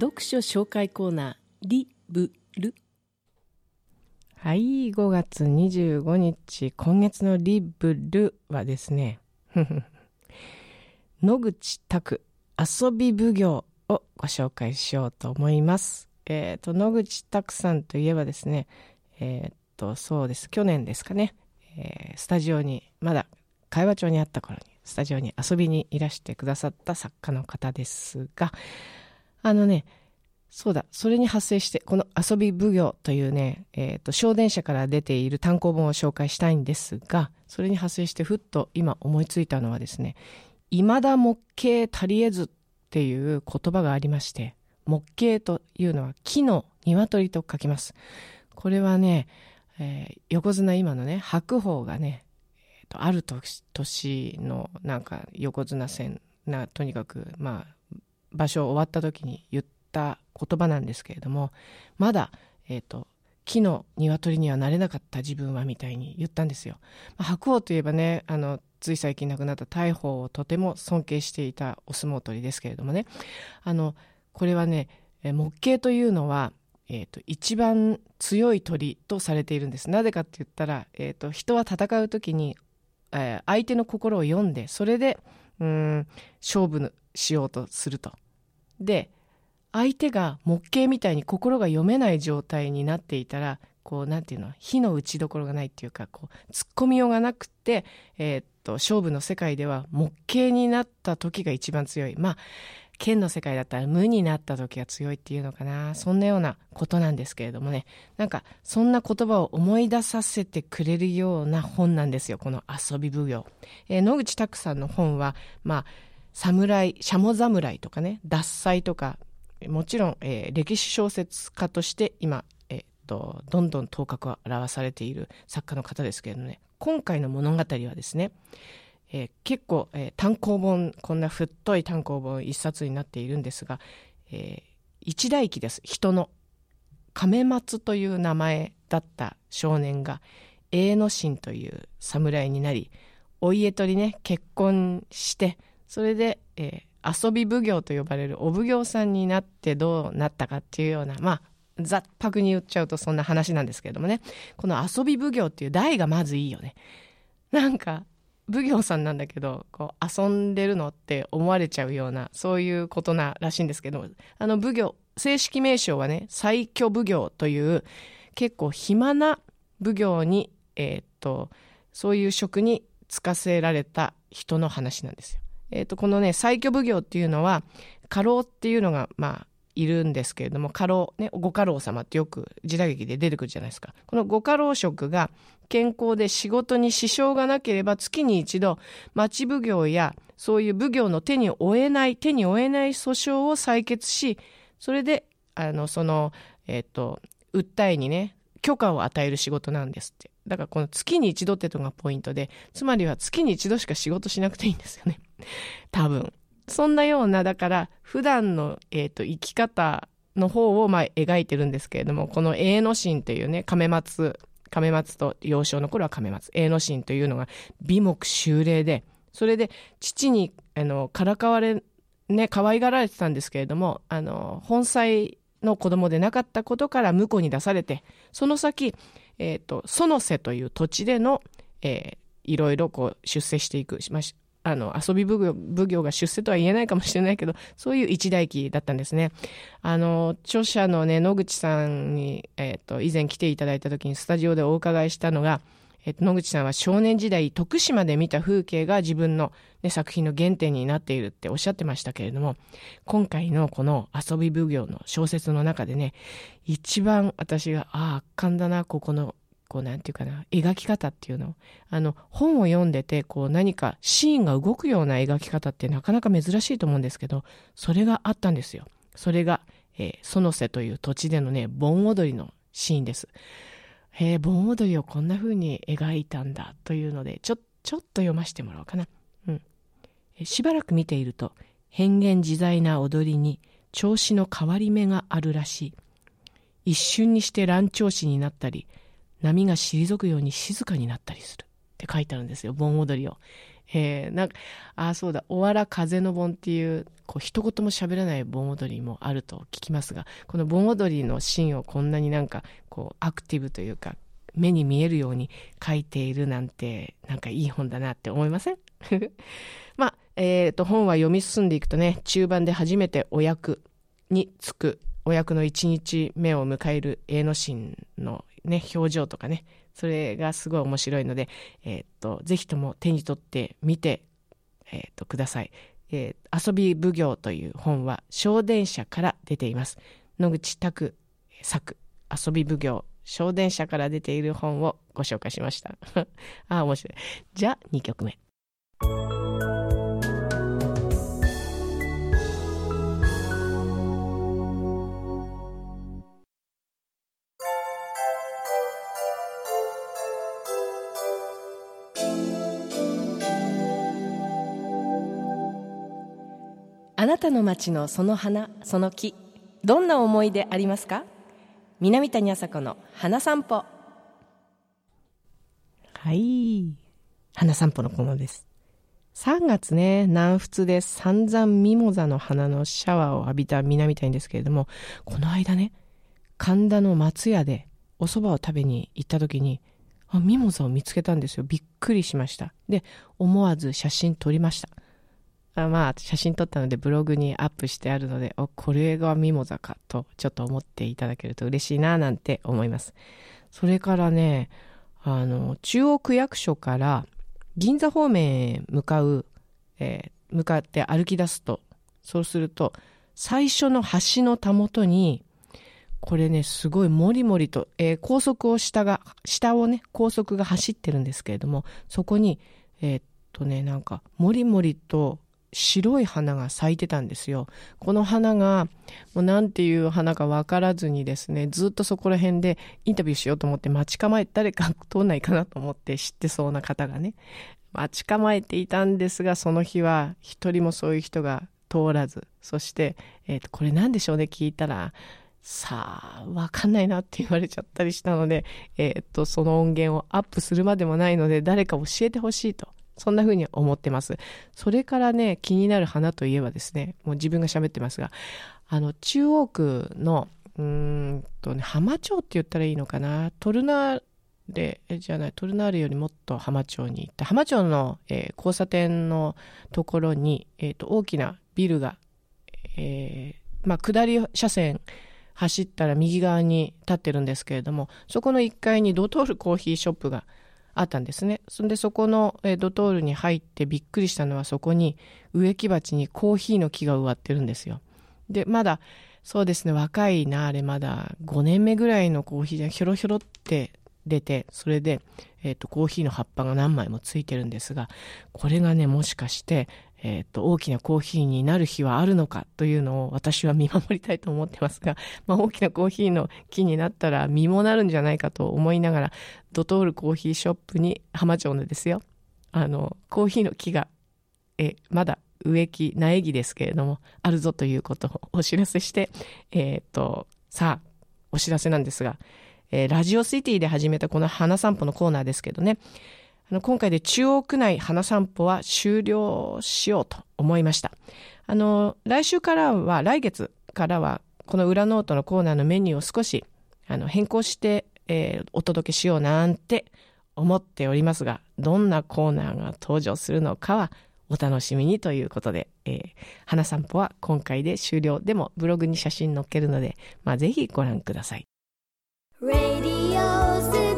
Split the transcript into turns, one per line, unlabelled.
読書紹介コーナーリブル。
はい、5月25日、今月のリブルはですね野口拓遊び奉行をご紹介しようと思います。野口拓さんといえばですね、そうです、去年ですかね、スタジオに、まだ会話帳にあった頃にスタジオに遊びにいらしてくださった作家の方ですが、そうだ、それに発生してこの遊び奉行というね、小電車から出ている単行本を紹介したいんですが、それに発生してふっと今思いついたのはですね、未だ木鶏足りえずっていう言葉がありまして、木鶏というのは木の鶏と書きます。これはね、横綱今のね白鵬がね、ある年のなんか横綱戦な、とにかく場所終わった時に言った言葉なんですけれども、まだ、木の鶏にはなれなかった自分はみたいに言ったんですよ。白鵬といえばね、つい最近亡くなった大鵬をとても尊敬していたお相撲取りですけれどもね、これはね、木鶏というのは、一番強い鳥とされているんです。なぜかって言ったら、人は戦う時に、相手の心を読んで、それで勝負しようとすると。で、相手が木鶏みたいに心が読めない状態になっていたら、こうなんていうの、火の打ちどころがないっていうか、こう突っ込みようがなくて、勝負の世界では木鶏になった時が一番強い。剣の世界だったら無になった時が強いっていうのかな、そんなようなことなんですけれどもね、なんかそんな言葉を思い出させてくれるような本なんですよ、この遊び奉行。野口拓さんの本は侍、シャモ侍とかね、獺祭とか、もちろん、歴史小説家として今、どんどん頭角を現されている作家の方ですけれどもね、今回の物語はですね、結構、単行本、こんな太い単行本一冊になっているんですが、一代記です。人の亀松という名前だった少年が栄之進という侍になり、お家取りね、結婚して、それで、遊び奉行と呼ばれるお奉行さんになってどうなったかっていうような、ざっぱくに言っちゃうとそんな話なんですけれどもね、この遊び奉行っていう題がまずいいよね。なんか奉行さんなんだけど、こう遊んでるのって思われちゃうような、そういうことならしいんですけど、奉行、正式名称はね、最挙奉行という結構暇な奉行に、そういう職に就かせられた人の話なんですよ。このね、最挙奉行っていうのは家老っていうのがいるんですけれども、家老ね、ご家老様ってよく時代劇で出てくるじゃないですか。このご家老職が健康で仕事に支障がなければ、月に一度町奉行やそういう奉行の手に負えない訴訟を採決し、それで訴えにね許可を与える仕事なんですって。だからこの月に一度ってのがポイントで、つまりは月に一度しか仕事しなくていいんですよね、多分。そんなような、だから普段の、生き方の方を描いてるんですけれども、この栄之進っていうね、亀松と幼少の頃は亀松、栄之進というのが美目秀麗で、それで父にからかわれね、可愛がられてたんですけれども、本妻の子供でなかったことから婿に出されて、その先、園瀬という土地での、いろいろこう出世していく、遊び奉行が出世とは言えないかもしれないけど、そういう一代記だったんですね。著者のね、野口さんに、以前来ていただいた時にスタジオでお伺いしたのが、野口さんは少年時代徳島で見た風景が自分の、ね、作品の原点になっているっておっしゃってましたけれども、今回のこの遊び奉行の小説の中でね、一番私が圧巻だな、ここのなんていうかな、描き方っていうの、本を読んでて何かシーンが動くような描き方ってなかなか珍しいと思うんですけど、それがあったんですよ。それが、園瀬という土地でのね、盆踊りのシーンです。盆踊りをこんな風に描いたんだというので、ちょっと読ませてもらおうかな。しばらく見ていると、変幻自在な踊りに調子の変わり目があるらしい。一瞬にして乱調子になったり、波が退くように静かになったりするって書いてあるんですよ、盆踊りを。 そうだ、おわら風の盆っていう、一言も喋らない盆踊りもあると聞きますが、この盆踊りのシーンをこんなにアクティブというか、目に見えるように書いているなんて、いい本だなって思いません？本は読み進んでいくとね、中盤で初めてお役に就く、お役の1日目を迎える栄之進のね、表情とかね、それがすごい面白いので、ぜひとも手に取ってみて、ください。遊び奉行という本は小電車から出ています。野口拓作、遊び奉行、小電車から出ている本をご紹介しました。面白い。じゃあ2曲目。
あなたの街のその花、その木、どんな思い出ありますか？南谷麻子の花散歩。
はい、花散歩のコーナーです。3月ね、南仏で散々ミモザの花のシャワーを浴びた南谷ですけれども、この間ね、神田の松屋でお蕎麦を食べに行った時に、ミモザを見つけたんですよ。びっくりしました。で、思わず写真撮りました。写真撮ったのでブログにアップしてあるので、これがミモザかとちょっと思っていただけると嬉しいななんて思います。それからね、中央区役所から銀座方面へ向かって歩き出すと、そうすると最初の橋のたもとに、これね、すごいもりもりと、高速を下をね、高速が走ってるんですけれども、そこにもりもりと白い花が咲いてたんですよ。この花がもうなんていう花か分からずにですね、ずっとそこら辺でインタビューしようと思って待ち構え、誰か通んないかなと思って知ってそうな方がね、待ち構えていたんですが、その日は一人もそういう人が通らず、そして、これなんでしょうね、聞いたら、さあ分かんないなって言われちゃったりしたので、その音源をアップするまでもないので、誰か教えてほしいと、そんな風に思ってます。それからね、気になる花といえばですね、もう自分が喋ってますが、中央区の浜町って言ったらいいのかな、トルナーレよりもっと浜町に行った浜町の、交差点のところに、大きなビルが、下り車線走ったら右側に立ってるんですけれども、そこの1階にドトールコーヒーショップがあったんですね。そんでそこのドトールに入ってびっくりしたのは、そこに植木鉢にコーヒーの木が植わってるんですよ。で、まだそうですね、若いな、あれまだ5年目ぐらいのコーヒーでひょろひょろって出て、それで、コーヒーの葉っぱが何枚もついてるんですが、これがね、もしかして、大きなコーヒーになる日はあるのかというのを私は見守りたいと思ってますが、大きなコーヒーの木になったら実もなるんじゃないかと思いながら、ドトールコーヒーショップに浜町のですよ、コーヒーの木が、まだ苗木ですけれどもあるぞということをお知らせして、さあお知らせなんですが、ラジオシティで始めたこの花散歩のコーナーですけどね、今回で中央区内花散歩は終了しようと思いました。来月からはこの裏ノートのコーナーのメニューを少し変更して、お届けしようなんて思っておりますが、どんなコーナーが登場するのかはお楽しみにということで、花散歩は今回で終了。でもブログに写真載っけるので、ぜひご覧ください。
Radio